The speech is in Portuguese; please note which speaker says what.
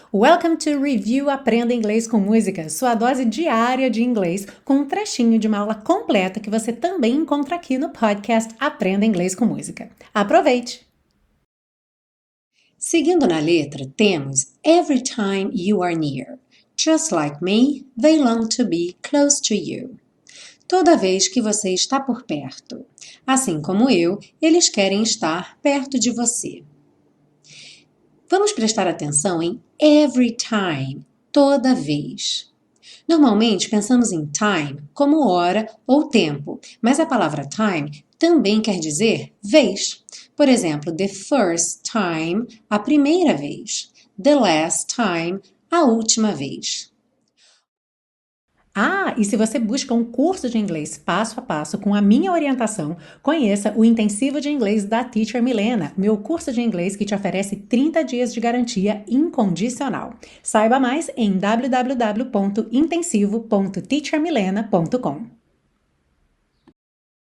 Speaker 1: Welcome to Review Aprenda Inglês com Música, sua dose diária de inglês, com um trechinho de uma aula completa que você também encontra aqui no podcast Aprenda Inglês com Música. Aproveite! Seguindo na letra, temos Every time you are near. Just like me, they long to be close to you. Toda vez que você está por perto. Assim como eu, eles querem estar perto de você. Vamos prestar atenção em every time, toda vez. Normalmente pensamos em time como hora ou tempo, mas a palavra time também quer dizer vez. Por exemplo, the first time, a primeira vez. The last time, a última vez. E se você busca um curso de inglês passo a passo com a minha orientação, conheça o Intensivo de Inglês da Teacher Milena, meu curso de inglês que te oferece 30 dias de garantia incondicional. Saiba mais em www.intensivo.teachermilena.com.